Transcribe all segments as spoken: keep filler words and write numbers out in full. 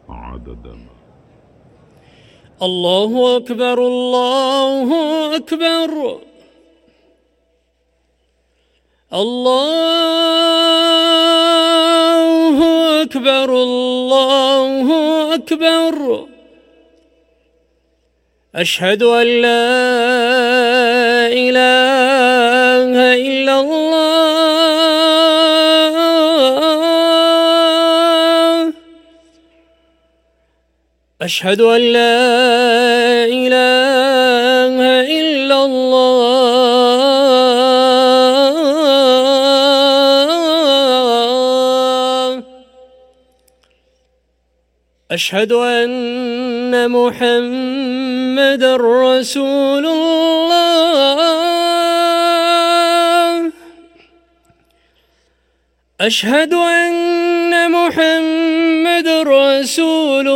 عدد ما. الله أكبر الله أكبر الله أكبر الله أكبر. أشهد أن لا إله إلا الله. أشهد أن لا إله إلا الله. أشهد أن محمدًا رسول الله. أشهد أن محمدًا رسول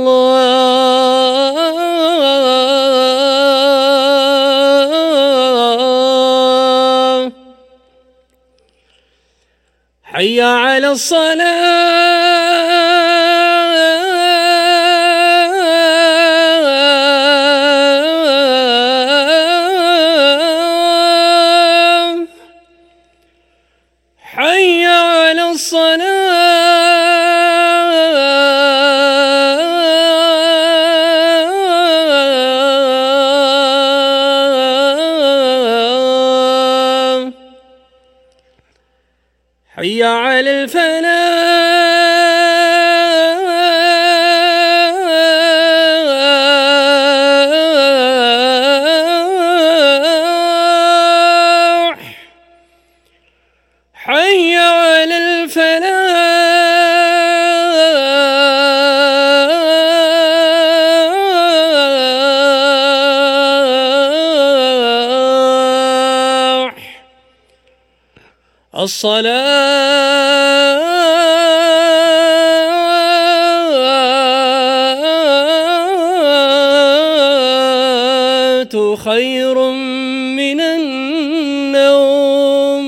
الله. حي على الصلاة. حي على الصلاة. حي على الفلاح. حي على الفلاح. الصلاة خير من النوم.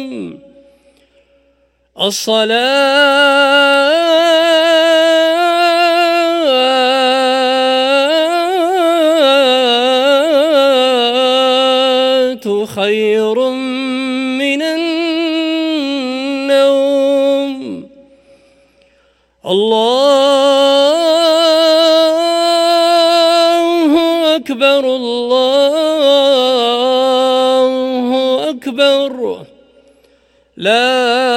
الصلاة خير من النوم. الله أكبر الله أكبر. لا